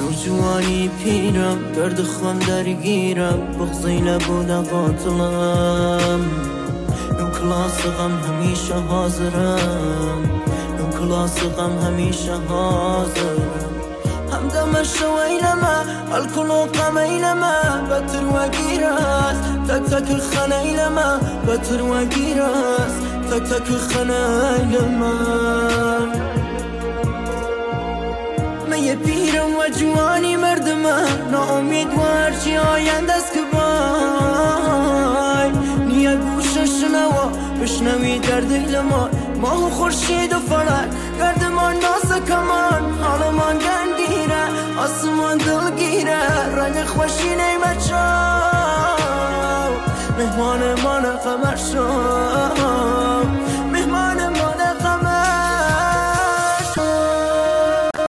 نوجوانی پیرم گرد خون درگیرم بغضی لبو قاتلم نو کلاس غم همیشه حاضرم نو کلاس غم همیشه حاضرم همدم شویلما الکلو قمیلما بطر و گیراس تک تک خنیلما بطر و گیراس تک تک خنیلما یه پیرم و جوانی مردمه ناامیدوار چی آینده است که بای نیه گوشش نوا بشنوی در دل ما ماه و خورشید و فلک گردمان ناز کمان حال ما